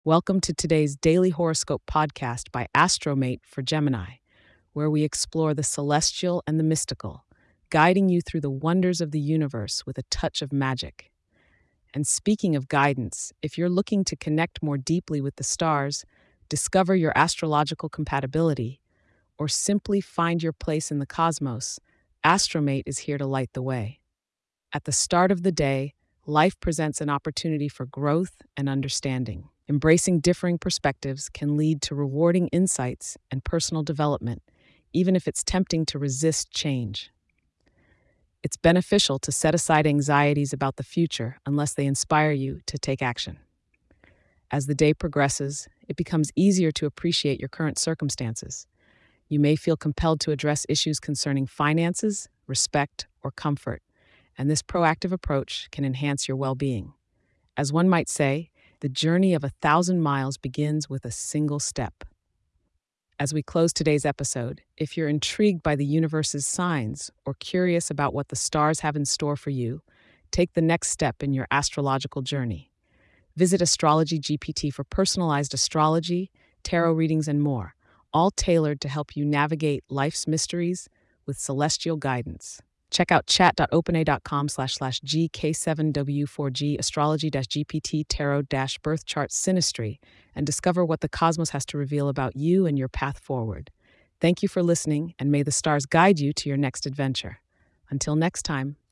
Welcome to today's daily horoscope podcast by Astromate for Gemini, where we explore the celestial and the mystical, guiding you through the wonders of the universe with a touch of magic. And speaking of guidance, if you're looking to connect more deeply with the stars, discover your astrological compatibility, or simply find your place in the cosmos, Astromate is here to light the way. At the start of the day, life presents an opportunity for growth and understanding. Embracing differing perspectives can lead to rewarding insights and personal development, even if it's tempting to resist change. It's beneficial to set aside anxieties about the future unless they inspire you to take action. As the day progresses, it becomes easier to appreciate your current circumstances. You may feel compelled to address issues concerning finances, respect, or comfort, and this proactive approach can enhance your well being. As one might say, the journey of 1,000 miles begins with a single step. As we close today's episode, if you're intrigued by the universe's signs or curious about what the stars have in store for you, take the next step in your astrological journey. Visit Astrology GPT for personalized astrology, tarot readings, and more, all tailored to help you navigate life's mysteries with celestial guidance. Check out chat.openai.com/GK7W4G astrology-GPT tarot-birth chart synastry and discover what the cosmos has to reveal about you and your path forward. Thank you for listening, and may the stars guide you to your next adventure. Until next time.